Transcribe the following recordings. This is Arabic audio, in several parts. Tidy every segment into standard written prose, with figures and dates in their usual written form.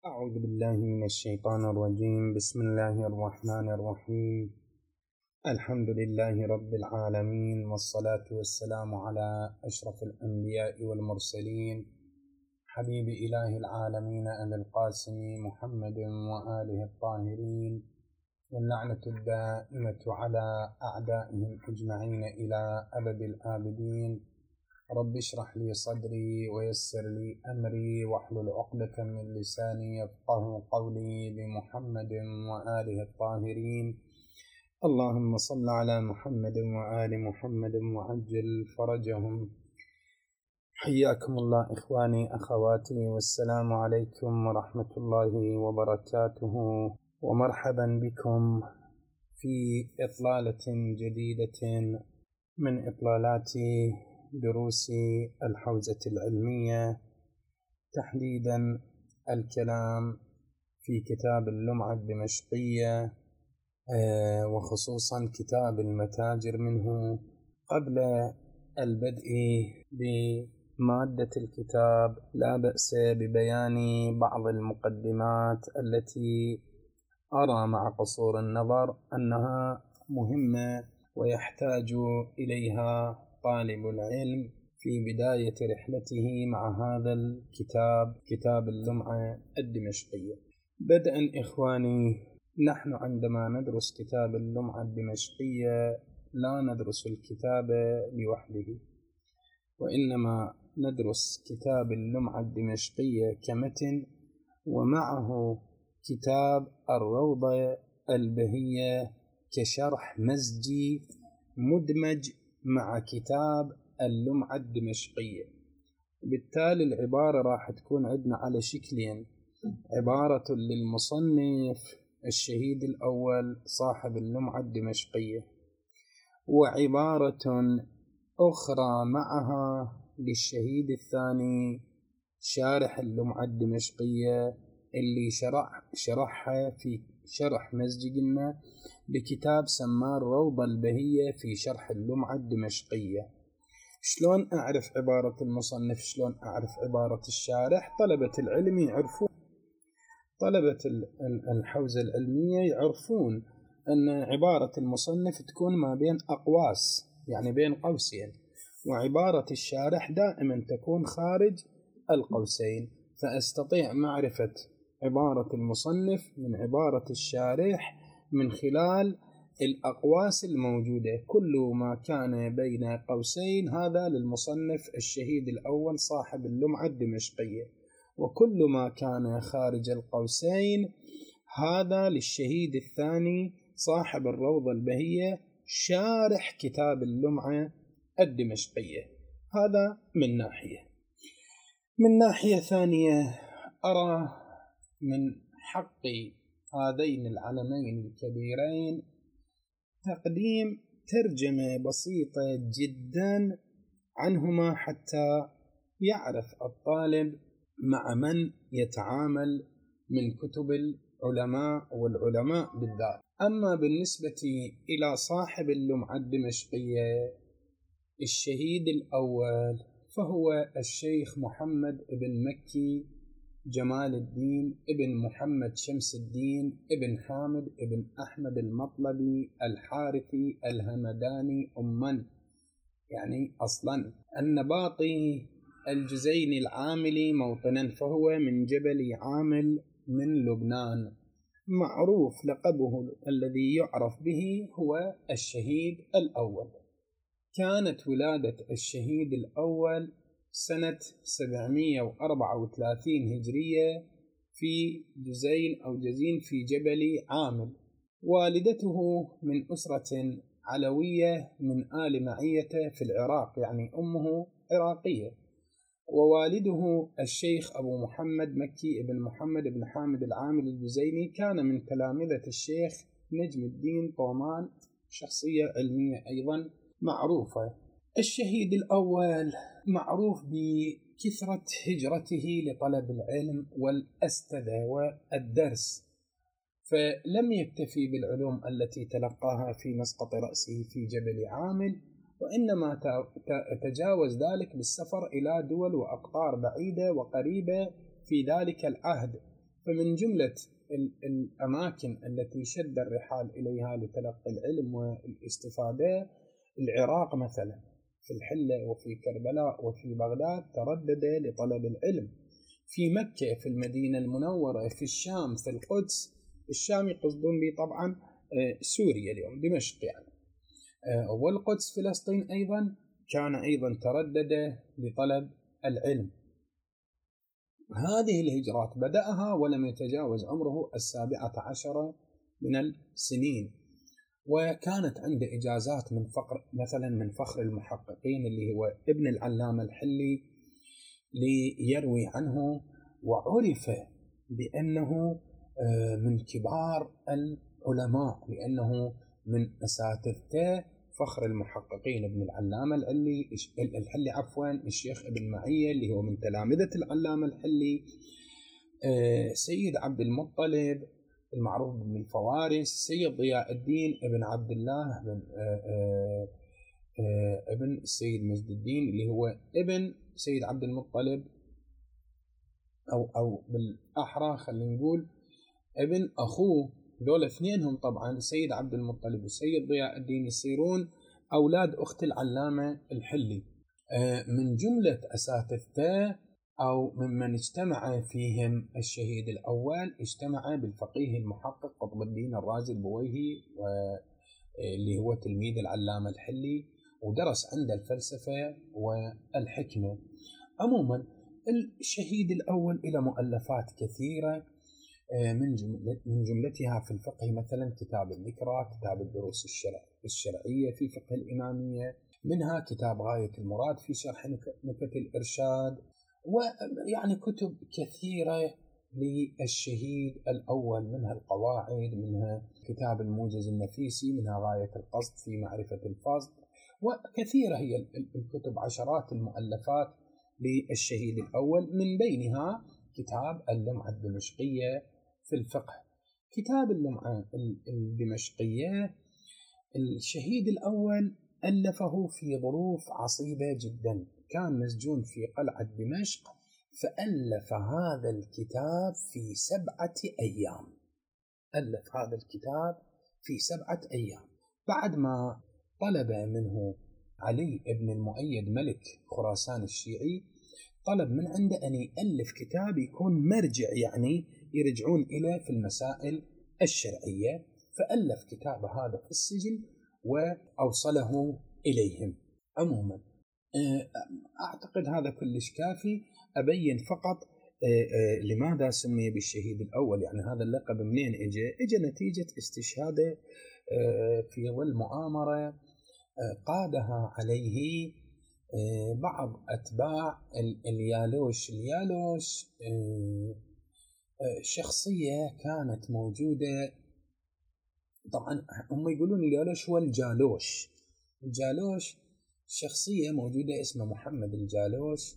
أعوذ بالله من الشيطان الرجيم. بسم الله الرحمن الرحيم. الحمد لله رب العالمين، والصلاة والسلام على أشرف الأنبياء والمرسلين، حبيب إله العالمين أبي القاسم محمد وآله الطاهرين، واللعنة الدائمة على أعدائهم أجمعين إلى أبد الآبدين. رب اشرح لي صدري ويسر لي أمري واحلل عقدة من لساني يفقه قولي، بمحمد وآله الطاهرين. اللهم صل على محمد وآل محمد وعجل فرجهم. حياكم الله إخواني أخواتي، والسلام عليكم ورحمة الله وبركاته، ومرحبا بكم في إطلالة جديدة من إطلالات دروس الحوزة العلمية، تحديدا الكلام في كتاب اللمعة الدمشقية، وخصوصا كتاب المتاجر منه. قبل البدء بمادة الكتاب لا بأس ببيان بعض المقدمات التي أرى مع قصور النظر أنها مهمة ويحتاج إليها طالب العلم في بداية رحلته مع هذا الكتاب، كتاب اللمعة الدمشقية. بدءا إخواني، نحن عندما ندرس كتاب اللمعة الدمشقية لا ندرس الكتاب لوحده، وإنما ندرس كتاب اللمعة الدمشقية كمتن، ومعه كتاب الروضة البهية كشرح مزجي مدمج مع كتاب اللمعة الدمشقية. بالتالي العبارة راح تكون عندنا على شكلين: عبارة للمصنف الشهيد الأول صاحب اللمعة الدمشقية، وعبارة أخرى معها للشهيد الثاني شارح اللمعة الدمشقية اللي شرحها في شرح مزجي بكتاب سماه الروضة البهية في شرح اللمعة الدمشقية. شلون أعرف عبارة المصنف؟ شلون أعرف عبارة الشارح؟ طلبة العلم يعرفون، طلبة الحوزة العلمية يعرفون أن عبارة المصنف تكون ما بين أقواس، يعني بين قوسين، وعبارة الشارح دائما تكون خارج القوسين. فأستطيع معرفة عبارة المصنف من عبارة الشارح من خلال الأقواس الموجودة. كل ما كان بين قوسين هذا للمصنف الشهيد الأول صاحب اللمعة الدمشقية، وكل ما كان خارج القوسين هذا للشهيد الثاني صاحب الروضة البهية شارح كتاب اللمعة الدمشقية. هذا من ناحية. من ناحية ثانية، أرى من حق هذين العلمين الكبيرين تقديم ترجمة بسيطة جدا عنهما، حتى يعرف الطالب مع من يتعامل من كتب العلماء والعلماء بالذات. أما بالنسبة إلى صاحب اللمعة الدمشقية الشهيد الأول فهو الشيخ محمد بن مكي جمال الدين ابن محمد شمس الدين ابن حامد ابن أحمد المطلبي الحارثي الهمداني أمًا، يعني أصلا النباطي الجزيني العاملي موطنا، فهو من جبل عامل من لبنان. معروف لقبه الذي يعرف به هو الشهيد الأول. كانت ولادة الشهيد الأول سنة 734 هجرية في جزين أو جزين في جبل عامل. والدته من أسرة علوية من آل معية في العراق، يعني أمه عراقية، ووالده الشيخ أبو محمد مكي بن محمد بن حامد العامل الجزيني كان من تلامذة الشيخ نجم الدين طومان، شخصية علمية أيضا معروفة. الشهيد الأول معروف بكثرة هجرته لطلب العلم والأستاذة والدرس، فلم يكتفي بالعلوم التي تلقاها في مسقط رأسه في جبل عامل، وإنما تجاوز ذلك بالسفر إلى دول وأقطار بعيدة وقريبة في ذلك العهد، فمن جملة الأماكن التي شد الرحال إليها لتلقي العلم والاستفادة العراق مثلا، في الحلة وفي كربلاء وفي بغداد تردد لطلب العلم، في مكة، في المدينة المنورة، في الشام، في القدس. الشام يقصدون به طبعا سوريا اليوم، دمشق يعني، والقدس فلسطين أيضا، كان أيضا تردد لطلب العلم. هذه الهجرات بدأها ولم يتجاوز عمره 17 من السنين، وكانت عنده إجازات من فقر مثلا من فخر المحققين اللي هو ابن العلامة الحلي ليروي عنه، وعرف بأنه من كبار العلماء، لأنه من أساتذته فخر المحققين ابن العلامة الحلي الشيخ ابن معية اللي هو من تلامذة العلامة الحلي، سيد عبد المطلب المعروف بن الفوارس، سيد ضياء الدين ابن عبد الله ابن السيد مجد الدين اللي هو ابن سيد عبد المطلب، أو بالأحرى خلينا نقول ابن أخوه. دول اثنينهم طبعا سيد عبد المطلب وسيد ضياء الدين يصيرون أولاد أخت العلامة الحلي. من جملة أساتذته أو ممن اجتمع فيهم الشهيد الأول، اجتمع بالفقيه المحقق قطب الدين الرازي البويهي، اللي هو تلميذ العلامة الحلي، ودرس عنده الفلسفة والحكمة. عموما الشهيد الأول إلى مؤلفات كثيرة، من جملتها في الفقه مثلا كتاب الذكرى، كتاب الدروس الشرعية في فقه الإمامية، منها كتاب غاية المراد في شرح نكت الإرشاد، ويعني كتب كثيرة للشهيد الأول، منها القواعد، منها كتاب الموجز النفيسي، منها غاية القصد في معرفة الفصل، وكثيرة هي الكتب، عشرات المؤلفات للشهيد الأول، من بينها كتاب اللمعة الدمشقية في الفقه. كتاب اللمعة الدمشقية الشهيد الأول ألفه في ظروف عصيبة جدا، كان مسجون في قلعة دمشق، فألف هذا الكتاب في 7 أيام. ألف هذا الكتاب في 7 أيام بعد ما طلب منه علي بن المؤيد ملك خراسان الشيعي، طلب من عنده أن يألف كتاب يكون مرجع، يعني يرجعون إليه في المسائل الشرعية، فألف كتاب هذا في السجن وأوصله إليهم. عموما أعتقد هذا كلش كافي، أبين فقط لماذا سمي بالشهيد الأول، يعني هذا اللقب منين إجا نتيجة استشهاده في ظل مؤامرة قادها عليه بعض أتباع اليالوش شخصية كانت موجودة، طبعا هم يقولون اليالوش هو الجالوش شخصية موجودة اسمه محمد الجالوش،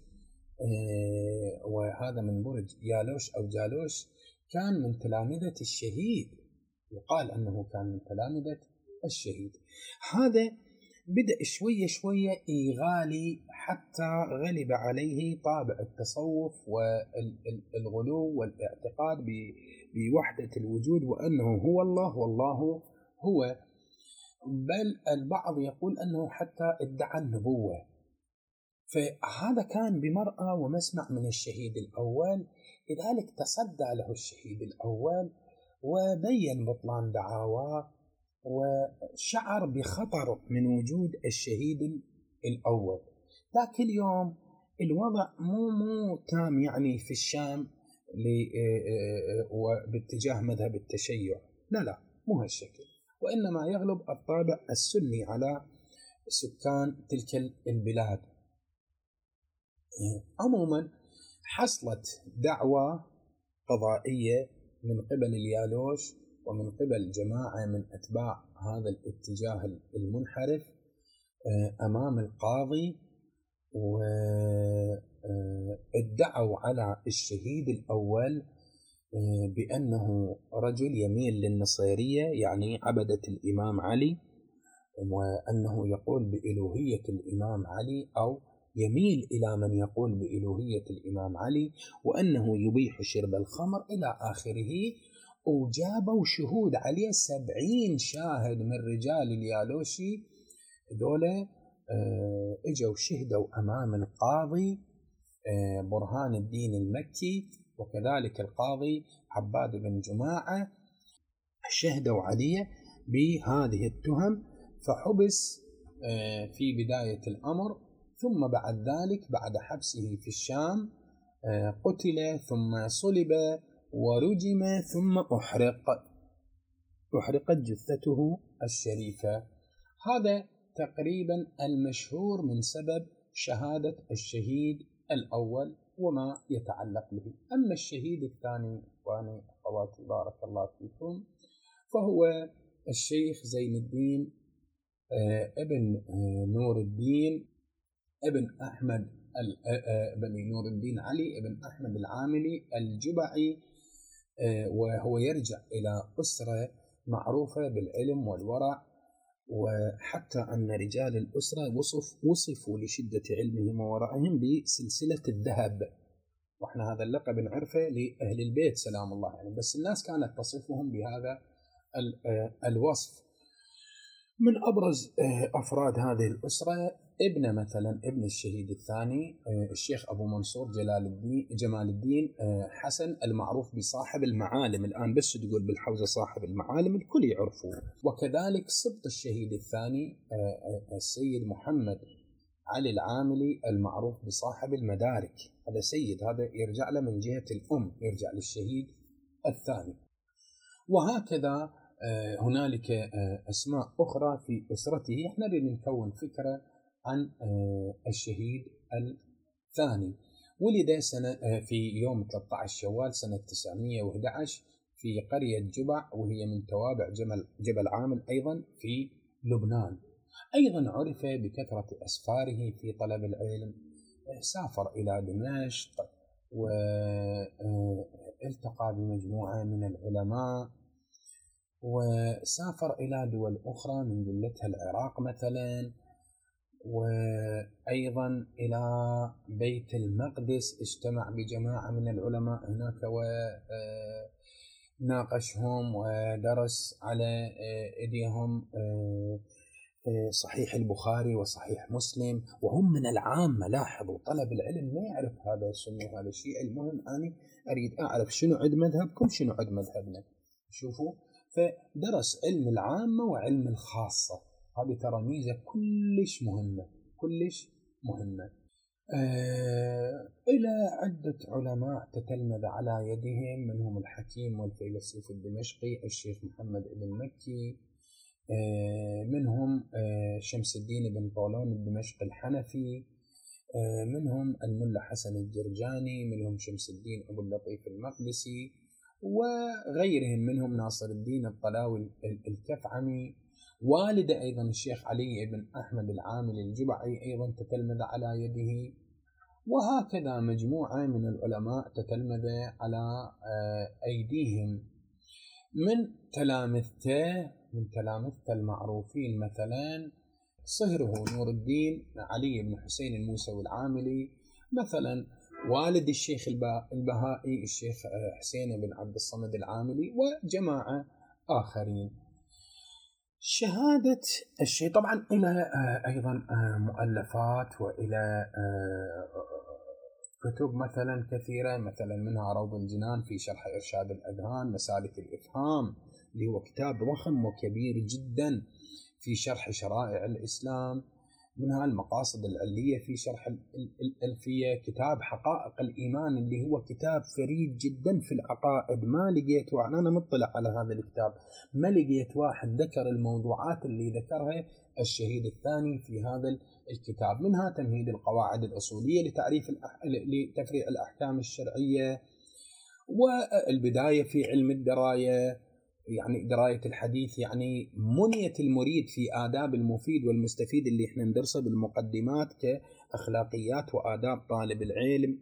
وهذا من برج يالوش أو جالوش، كان من تلامذة الشهيد، يقال أنه كان من تلامذة الشهيد. هذا بدأ شوية يغالي حتى غلب عليه طابع التصوف والغلو والاعتقاد بوحدة الوجود، وأنه هو الله والله هو، بل البعض يقول أنه حتى ادعى النبوة. فهذا كان بمرأى ومسمع من الشهيد الأول، لذلك تصدى له الشهيد الأول وبين بطلان دعاواه، وشعر بخطر من وجود الشهيد الأول. لكن اليوم الوضع مو تام يعني في الشام وباتجاه مذهب التشيع، لا مو هالشكل، وإنما يغلب الطابع السني على سكان تلك البلاد. عموما حصلت دعوة قضائية من قبل اليالوش ومن قبل جماعة من أتباع هذا الاتجاه المنحرف أمام القاضي، وادعوا على الشهيد الأول بأنه رجل يميل للنصيرية، يعني عبدة الإمام علي، وأنه يقول بإلوهية الإمام علي أو يميل إلى من يقول بإلوهية الإمام علي وأنه يبيح شرب الخمر إلى آخره. وجابوا شهود عليه 70 شاهد من رجال اليالوشي دولة، اجوا شهدوا أمام القاضي برهان الدين المكي وكذلك القاضي عباد بن جماعة، شهدوا عليه بهذه التهم، فحبس في بداية الأمر. ثم بعد ذلك بعد حبسه في الشام قتل ثم صلب ورجم ثم أحرقت جثته الشريفة. هذا تقريبا المشهور من سبب شهادة الشهيد الأول وما يتعلق به. أما الشهيد الثاني إخواني أخواتي بارك الله فيكم فهو الشيخ زين الدين ابن نور الدين ابن أحمد بن نور الدين علي ابن أحمد العاملي الجبعي، وهو يرجع إلى أسرة معروفة بالعلم والورع، وحتى أن رجال الأسرة وصفوا لشدة علمهم وورعهم بسلسلة الذهب، وإحنا هذا اللقب نعرفه لأهل البيت سلام الله عليهم، بس الناس كانت تصفهم بهذا الوصف. من أبرز أفراد هذه الأسرة ابن الشهيد الثاني الشيخ أبو منصور جمال الدين حسن المعروف بصاحب المعالم، الآن بس تقول بالحوزة صاحب المعالم الكل يعرفه. وكذلك سبط الشهيد الثاني السيد محمد علي العاملي المعروف بصاحب المدارك، هذا سيد، هذا يرجع له من جهة الأم، يرجع للشهيد الثاني. وهكذا هنالك أسماء أخرى في أسرته. احنا نريد نكون فكرة عن الشهيد الثاني. ولد في يوم 13 شوال سنة 911 في قرية جبع، وهي من توابع جبل عامل أيضا في لبنان. أيضا عرف بكثرة أسفاره في طلب العلم، سافر إلى دمشق والتقى بمجموعة من العلماء، وسافر إلى دول أخرى من جملتها العراق مثلا، وأيضا إلى بيت المقدس اجتمع بجماعة من العلماء هناك وناقشهم ودرس على أيديهم صحيح البخاري وصحيح مسلم، وهم من العامة. لاحظوا طلب العلم ما يعرف هذا سني وهذا شيعي، المهم أنا أريد أعرف شنو عد مذهبكم شنو عد مذهبنا. شوفوا، فدرس علم العامة وعلم الخاصة، هذه ترى ميزة كلش مهمة. إلى عدة علماء تتلمذ على يدهم، منهم الحكيم والفيلسوف الدمشقي الشيخ محمد بن مكي، منهم شمس الدين بن طولون الدمشقي الحنفي، منهم الملا حسن الجرجاني، منهم شمس الدين أبو اللطيف المقدسي، وغيرهم منهم ناصر الدين الطلاوي الكفعمي. والد أيضا الشيخ علي بن أحمد العاملي الجبعي أيضا تتلمذ على يده. وهكذا مجموعة من العلماء تتلمذ على أيديهم. من تلامذته المعروفين مثلا صهره نور الدين علي بن حسين الموسوي العاملي، مثلا والد الشيخ البهائي الشيخ حسين بن عبد الصمد العاملي، وجماعة آخرين. شهادة الشيء طبعا إلى أيضا مؤلفات وإلى كتب مثلا كثيرة، مثلا منها روض الجنان في شرح إرشاد الأذهان، مسالك الإفهام اللي هو كتاب ضخم وكبير جدا في شرح شرائع الإسلام، منها المقاصد العلية في شرح الألفية، كتاب حقائق الإيمان اللي هو كتاب فريد جدا في العقائد، ما لقيت واحد، أنا مطلع على هذا الكتاب ما لقيت واحد ذكر الموضوعات اللي ذكرها الشهيد الثاني في هذا الكتاب، منها تمهيد القواعد الأصولية لتفريع الأحكام الشرعية، والبداية في علم الدراية، يعني دراية الحديث، يعني منية المريد في آداب المفيد والمستفيد اللي احنا ندرسه بالمقدمات كأخلاقيات وآداب طالب العلم.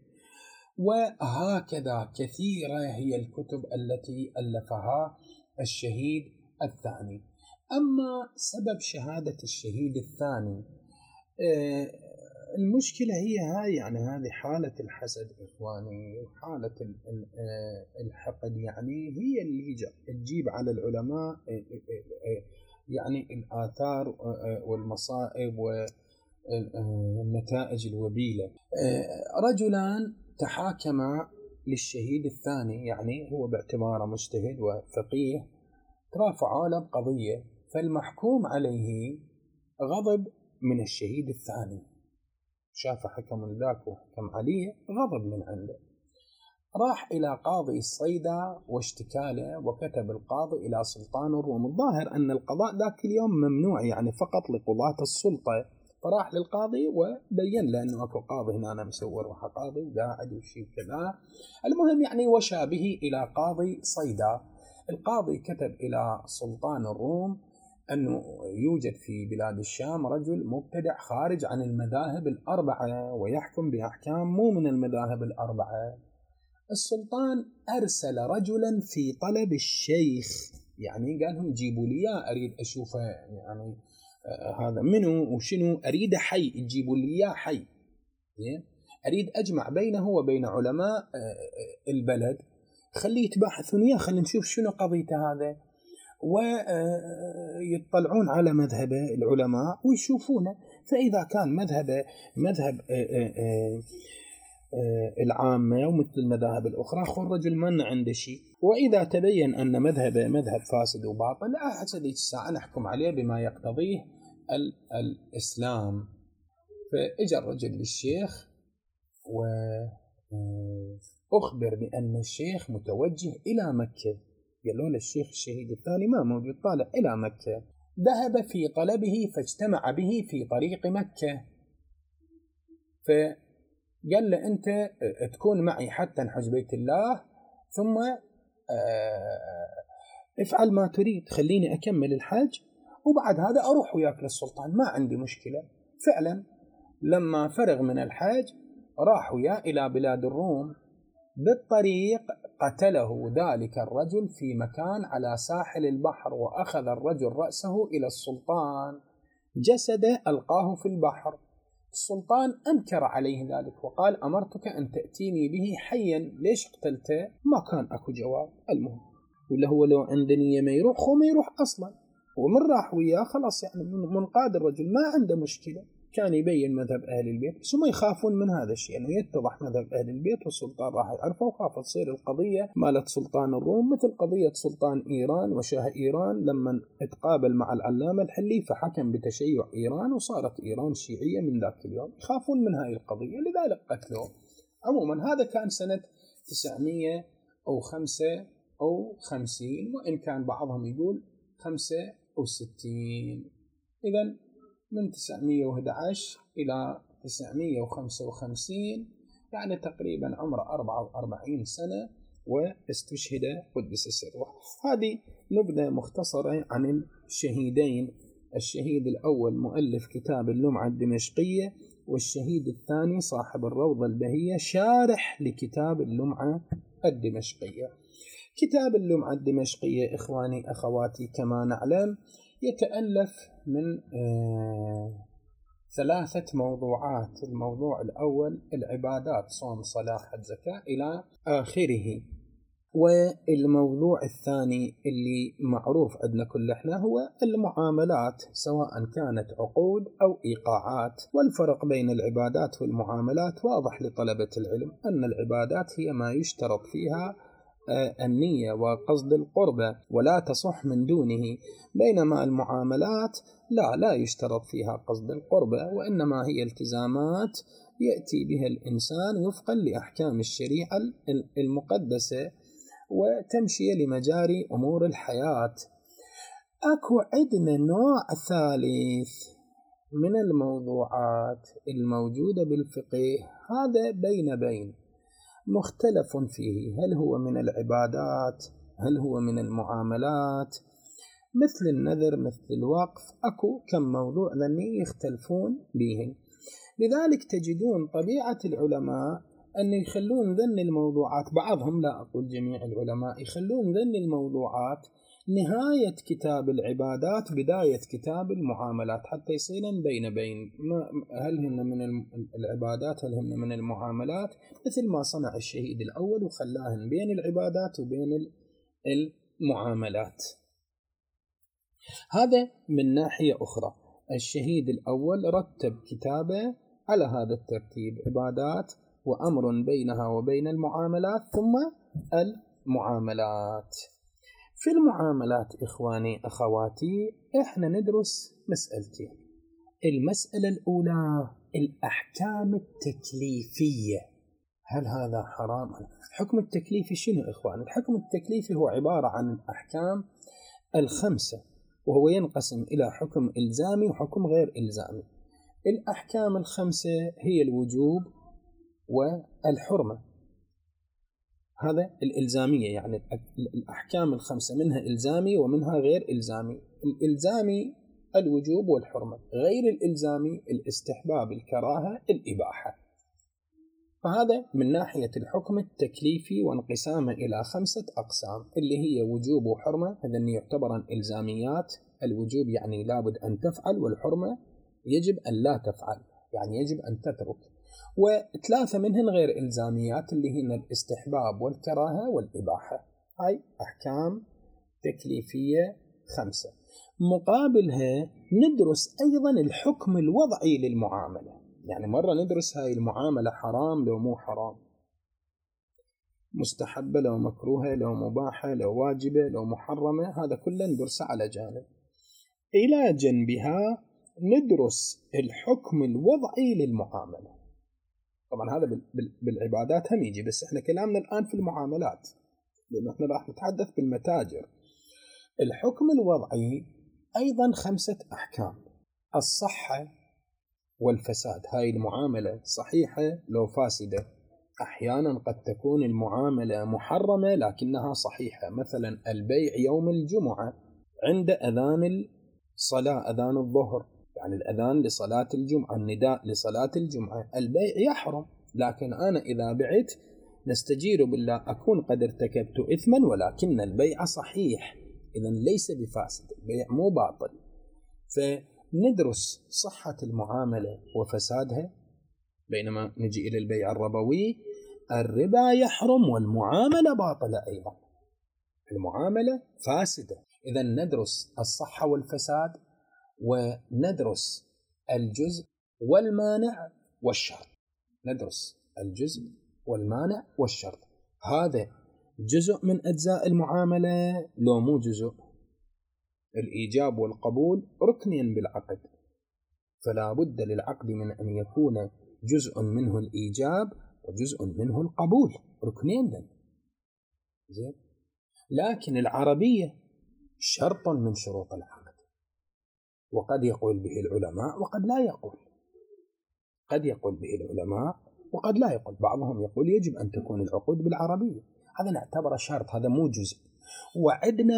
وهكذا كثيرة هي الكتب التي ألفها الشهيد الثاني. أما سبب شهادة الشهيد الثاني المشكلة هي هاي، يعني هذه حالة الحسد إخواني، وحالة الحقد، يعني هي اللي تجيب على العلماء يعني الآثار والمصائب والنتائج الوبيلة. رجلان تحاكما للشهيد الثاني، يعني هو باعتباره مجتهد وفقيه، ترافعوا له بقضية، فالمحكوم عليه غضب من الشهيد الثاني، شاف حكم ذاك وحكم عليه، غضب من عنده، راح إلى قاضي الصيدا واشتكى له، وكتب القاضي إلى سلطان الروم. الظاهر أن القضاء ذاك اليوم ممنوع، يعني فقط لقضاة السلطة، فراح للقاضي وبين له أنه أكو قاضي هنا أنا مسور روح قاضي وقاعد وشي كذا. المهم يعني وشى به إلى قاضي صيدا. القاضي كتب إلى سلطان الروم أنه يوجد في بلاد الشام رجل مبتدع خارج عن المذاهب الأربعة ويحكم بأحكام مو من المذاهب الأربعة. السلطان أرسل رجلا في طلب الشيخ، يعني قال لهم جيبوا لي أريد أشوفه، يعني هذا منو وشنو، أريد حي، تجيبوا لي حي، أريد أجمع بينه وبين علماء البلد، خليه يتباحثون إياه، خلينا نشوف شنو قضيته هذا، ويطلعون على مذهبه العلماء ويشوفونه، فإذا كان مذهب العامة ومثل المذاهب الأخرى الرجل ما عنده شيء، وإذا تبين أن مذهبه مذهب فاسد وباطل أحسن الساعة نحكم عليه بما يقتضيه الإسلام. فإجى الرجل للشيخ وأخبر بأن الشيخ متوجه إلى مكة، قالوا للشيخ الشهيد الثاني ما موجود، طالع إلى مكة. ذهب في طلبه فاجتمع به في طريق مكة، فقال له أنت تكون معي حتى نحج بيت الله، ثم افعل ما تريد، خليني أكمل الحج وبعد هذا أروح وياك للسلطان، ما عندي مشكلة. فعلا لما فرغ من الحج راح وياه إلى بلاد الروم. بالطريق قتله ذلك الرجل في مكان على ساحل البحر، وأخذ الرجل رأسه إلى السلطان، جسده ألقاه في البحر. السلطان أنكر عليه ذلك وقال أمرتك أن تأتيني به حيا، ليش قتلته؟ ما كان أكو جواب. المهم ولا هو لو عنده نية ما يروح، هو ما يروح أصلا، ومن راح وياه خلاص، يعني منقاد الرجل ما عنده مشكلة، كان يبين مذهب أهل البيت، بس هم يخافون من هذا الشيء، أنه يتضح مذهب أهل البيت والسلطان راح يعرفه، وخاف تصير القضية مالت سلطان الروم مثل قضية سلطان إيران وشاه إيران لما اتقابل مع العلامة الحلي فحكم بتشيع إيران وصارت إيران شيعية من ذاك اليوم، يخافون من هاي القضية لذلك قتلوه. عموما هذا كان سنة 955، وإن كان بعضهم يقول 65. إذن من 911 إلى 955 يعني تقريبا عمره 44 سنة، واستشهد قدس سره. هذه نبذة مختصرة عن الشهيدين، الشهيد الأول مؤلف كتاب اللمعة الدمشقية، والشهيد الثاني صاحب الروضة البهية شارح لكتاب اللمعة الدمشقية. كتاب اللمعة الدمشقية إخواني أخواتي كما نعلم يتألف من 3 موضوعات. الموضوع الأول العبادات، صوم صلاة حج زكاة إلى آخره، والموضوع الثاني اللي معروف عندنا كل احنا هو المعاملات، سواء كانت عقود أو إيقاعات. والفرق بين العبادات والمعاملات واضح لطلبة العلم، أن العبادات هي ما يشترط فيها النية وقصد القربة ولا تصح من دونه، بينما المعاملات لا يشترط فيها قصد القربة، وإنما هي التزامات يأتي بها الإنسان وفقا لأحكام الشريعة المقدسة وتمشي لمجاري أمور الحياة. أكو عندنا نوع ثالث من الموضوعات الموجودة بالفقه، هذا بين مختلف فيه، هل هو من العبادات هل هو من المعاملات، مثل النذر مثل الوقف، أكو كم موضوع ذني يختلفون بهم. لذلك تجدون طبيعة العلماء أن يخلون ذن الموضوعات، بعضهم لا أقول جميع العلماء، يخلون ذن الموضوعات نهاية كتاب العبادات بداية كتاب المعاملات، حتى يصير بين هل هن من العبادات هل هن من المعاملات، مثل ما صنع الشهيد الأول وخلاهن بين العبادات وبين المعاملات. هذا من ناحية أخرى. الشهيد الأول رتب كتابه على هذا الترتيب: عبادات وأمر بينها وبين المعاملات ثم المعاملات. في المعاملات إخواني أخواتي إحنا ندرس مسألتين. المسألة الأولى الأحكام التكليفية، هل هذا حرام؟ الحكم التكليفي شنو إخوان؟ الحكم التكليفي هو عبارة عن الأحكام الخمسة، وهو ينقسم إلى حكم إلزامي وحكم غير إلزامي. الأحكام الخمسة هي الوجوب والحرمة، هذا الإلزامية، يعني الأحكام الخمسة منها إلزامي ومنها غير إلزامي. الإلزامي الوجوب والحرمة، غير الإلزامي الاستحباب، الكراهة، الإباحة. فهذا من ناحية الحكم التكليفي، وانقسامه إلى 5 أقسام اللي هي وجوب وحرمة، هذين يعتبران إلزاميات. الوجوب يعني لابد أن تفعل، والحرمة يجب أن لا تفعل يعني يجب أن تترك. و3 منهن غير إلزاميات اللي هن الاستحباب والكراهة والإباحة. هاي أحكام تكليفية 5. مقابلها ندرس أيضا الحكم الوضعي للمعاملة، يعني مرة ندرس هاي المعاملة حرام لو مو حرام، مستحبة لو مكروهة، لو مباحة لو واجبة لو محرمة، هذا كله ندرسه على جانب. إلى جنبها ندرس الحكم الوضعي للمعاملة. طبعا هذا بالعبادات هم يجي، بس احنا كلامنا الآن في المعاملات، لأنه احنا راح نتحدث بالمتاجر. الحكم الوضعي أيضا 5 أحكام: الصحة والفساد، هاي المعاملة صحيحة لو فاسدة. أحيانا قد تكون المعاملة محرمة لكنها صحيحة، مثلا البيع يوم الجمعة عند أذان الصلاة، أذان الظهر، يعني الأذان لصلاة الجمعة، النداء لصلاة الجمعة، البيع يحرم، لكن أنا إذا بعت نستجير بالله أكون قد ارتكبت إثما ولكن البيع صحيح، إذن ليس بفاسد، البيع مو باطل. فندرس صحة المعاملة وفسادها. بينما نجي إلى البيع الربوي، الربا يحرم والمعاملة باطلة أيضا، المعاملة فاسدة. إذن ندرس الصحة والفساد، وندرس الجزء والمانع والشرط. ندرس الجزء والمانع والشرط، هذا جزء من أجزاء المعاملة لو مو جزء. الإيجاب والقبول ركنين بالعقد، فلا بد للعقد من أن يكون جزء منه الإيجاب وجزء منه القبول، ركنين دل. زين. لكن العربية شرط من شروط العقد، وقد يقول به العلماء وقد لا يقول، قد يقول به العلماء وقد لا يقول. بعضهم يقول يجب أن تكون العقود بالعربية، هذا نعتبره شرط، هذا مو جزء. وعندنا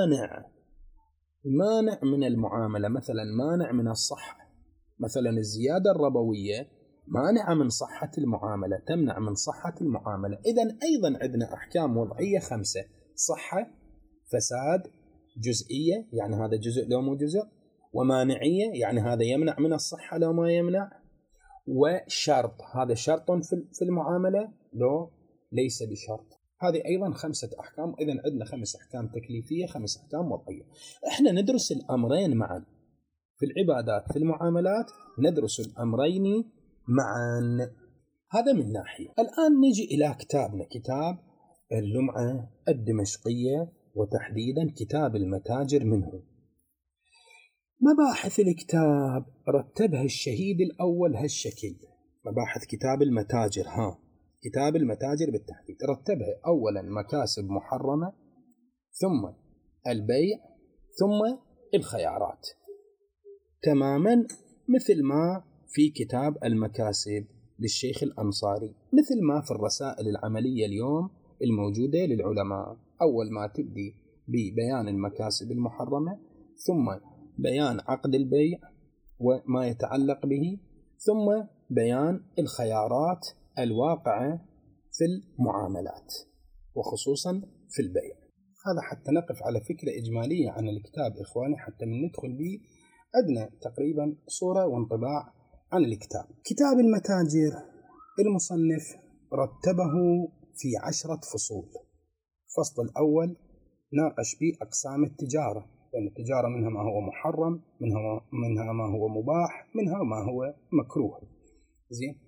مانع من المعاملة، مثلا مانع من الصحة، مثلا الزيادة الربوية مانعة من صحة المعاملة، تمنع من صحة المعاملة. إذن أيضا عندنا أحكام وضعية 5: صحة، فساد، جزئية يعني هذا جزء لو مو جزء، ومانعية يعني هذا يمنع من الصحة لو ما يمنع، وشرط هذا شرط في المعاملة لو ليس بشرط. هذه أيضا 5 أحكام. إذن عندنا 5 أحكام تكليفية، 5 أحكام وضعية. إحنا ندرس الأمرين معا في العبادات، في المعاملات ندرس الأمرين معا. هذا من ناحية. الآن نجي إلى كتابنا، كتاب اللمعة الدمشقية، وتحديدا كتاب المتاجر منه. مباحث الكتاب رتبها الشهيد الأول هالشكل: مباحث كتاب المتاجر، كتاب المتاجر بالتحديد رتبها: أولا مكاسب محرمة، ثم البيع، ثم الخيارات، تماما مثل ما في كتاب المكاسب للشيخ الأنصاري، مثل ما في الرسائل العملية اليوم الموجودة للعلماء. أول ما تبدي ببيان المكاسب المحرمة، ثم بيان عقد البيع وما يتعلق به، ثم بيان الخيارات الواقعة في المعاملات وخصوصا في البيع. هذا حتى نقف على فكرة إجمالية عن الكتاب إخواني، حتى من ندخل به عندنا تقريبا صورة وانطباع عن الكتاب. كتاب المتاجر المصنف رتبه في 10 فصول. الفصل الأول ناقش به أقسام التجارة، لأن التجارة منها ما هو محرم، منها ما هو مباح، منها ما هو مكروه. زين،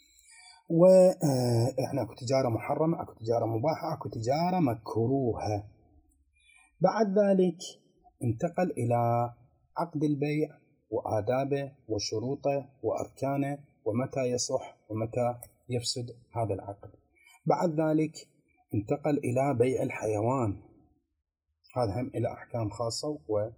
وإحنا أكو تجارة محرمة، أكو تجارة مباحة، أكو تجارة مكروهة. بعد ذلك انتقل إلى عقد البيع وآدابه وشروطه وأركانه ومتى يصح ومتى يفسد هذا العقد. بعد ذلك انتقل إلى بيع الحيوان، هذا هم إلى أحكام خاصة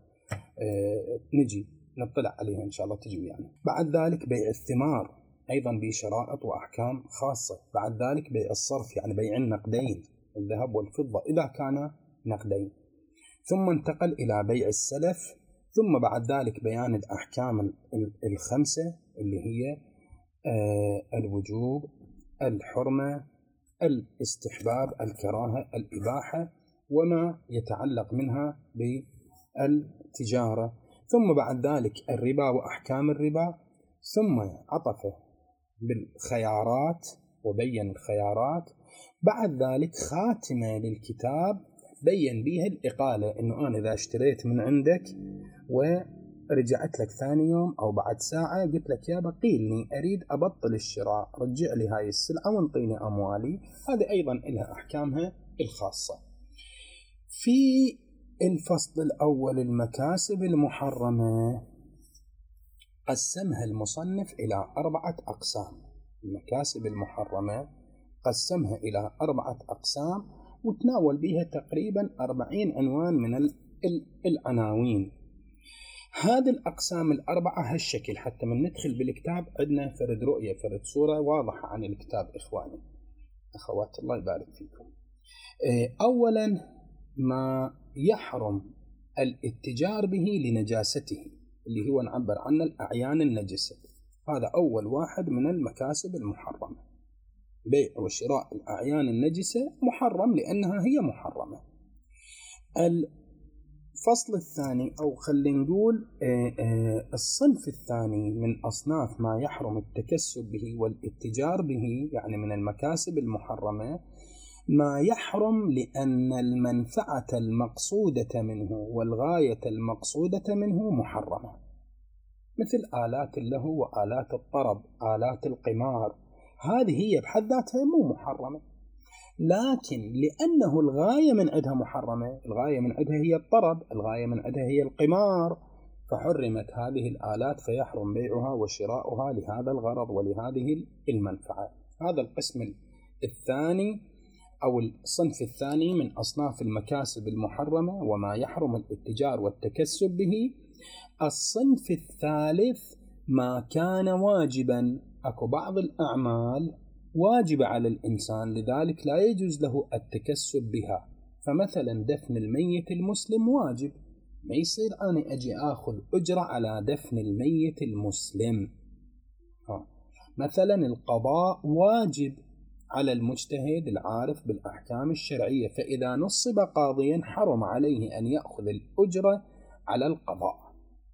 ونجي نطلع عليها إن شاء الله تجي يعني. بعد ذلك بيع الثمار أيضا بشرائط وأحكام خاصة. بعد ذلك بيع الصرف، يعني بيع النقدين، الذهب والفضة إذا كان نقدين. ثم انتقل إلى بيع السلف. ثم بعد ذلك بيان الأحكام 5 اللي هي الوجوب، الحرمة، الاستحباب، الكراهة، الإباحة، وما يتعلق منها بالتجارة. ثم بعد ذلك الربا وأحكام الربا. ثم عطف بالخيارات وبين الخيارات. بعد ذلك خاتمة للكتاب بين بيها الإقالة، إنه أنا إذا اشتريت من عندك ورجعت لك ثاني يوم أو بعد ساعة قلت لك يا بقيلني أريد أبطل الشراء، رجع لي هاي السلعة وانطيني أموالي، هذه أيضا لها أحكامها الخاصة. في الفصل الأول المكاسب المحرمة قسمها المصنف إلى 4 أقسام. المكاسب المحرمة قسمها إلى 4 أقسام وتناول بها تقريبا 40 عنوان من العناوين. هذه الأقسام 4 هالشكل، حتى من ندخل بالكتاب عندنا فرد رؤية، فرد صورة واضحة عن الكتاب إخواني أخوات الله يبارك فيكم. أولا ما يحرم الاتجار به لنجاسته، اللي هو نعبر عنه الأعيان النجسة. هذا أول واحد من المكاسب المحرمة، بيع وشراء الأعيان النجسة محرم لأنها هي محرمة. الفصل الثاني أو خلينا نقول الصنف الثاني من أصناف ما يحرم التكسب به والاتجار به، يعني من المكاسب المحرمة، ما يحرم لأن المنفعة المقصودة منه والغاية المقصودة منه محرمة، مثل آلات اللهو وآلات الطرب، آلات القمار، هذه هي بحد ذاتها مو محرمة، لكن لأنه الغاية من عندها محرمة، الغاية من عندها هي الطرب، الغاية من عندها هي القمار، فحرمت هذه الآلات فيحرم بيعها وشراؤها لهذا الغرض ولهذه المنفعة. هذا القسم الثاني أو الصنف الثاني من أصناف المكاسب المحرمة وما يحرم الاتجار والتكسب به. الصنف الثالث ما كان واجبا، أكو بعض الأعمال واجبة على الإنسان لذلك لا يجوز له التكسب بها، فمثلا دفن الميت المسلم واجب، ما يصير أنا أجي أخذ أجرة على دفن الميت المسلم. مثلا القضاء واجب على المجتهد العارف بالأحكام الشرعية، فإذا نصب قاضيا حرم عليه أن يأخذ الأجرة على القضاء.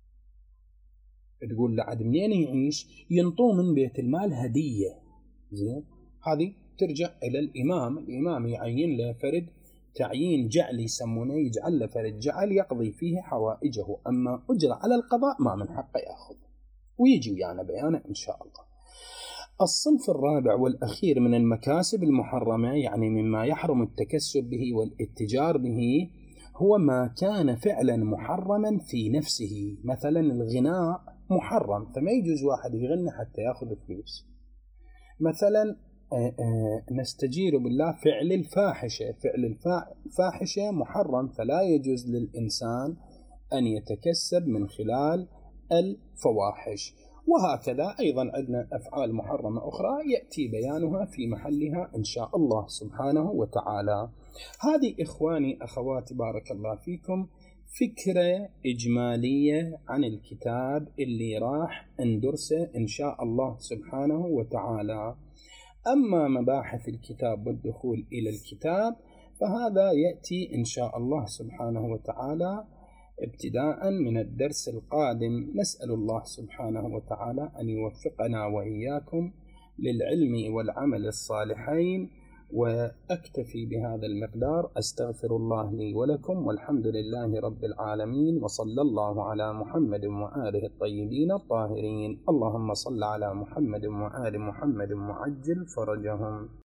تقول لعد منين يعيش؟ ينطوه من بيت المال هدية. زين، هذه ترجع إلى الإمام يعين له فرد تعيين جعل يسمونه، يجعل له فرد جعل يقضي فيه حوائجه، أما أجرة على القضاء ما من حقه يأخذ، ويجي يعني بيانه إن شاء الله. الصنف الرابع والأخير من المكاسب المحرمة، يعني مما يحرم التكسب به والاتجار به، هو ما كان فعلا محرما في نفسه. مثلا الغناء محرم، فما يجوز واحد يغني حتى يأخذ فلوس. مثلا نستجير بالله فعل الفاحشة، فعل الفاحشة محرم، فلا يجوز للإنسان أن يتكسب من خلال الفواحش. وهكذا أيضا عندنا أفعال محرمة أخرى يأتي بيانها في محلها إن شاء الله سبحانه وتعالى. هذه إخواني أخواتي بارك الله فيكم فكرة إجمالية عن الكتاب اللي راح ندرسه إن شاء الله سبحانه وتعالى. أما مباحث الكتاب والدخول إلى الكتاب فهذا يأتي إن شاء الله سبحانه وتعالى ابتداء من الدرس القادم. نسأل الله سبحانه وتعالى أن يوفقنا وإياكم للعلم والعمل الصالحين. وأكتفي بهذا المقدار، أستغفر الله لي ولكم، والحمد لله رب العالمين، وصلى الله على محمد وآله الطيبين الطاهرين. اللهم صل على محمد وآل محمد وعجل فرجهم.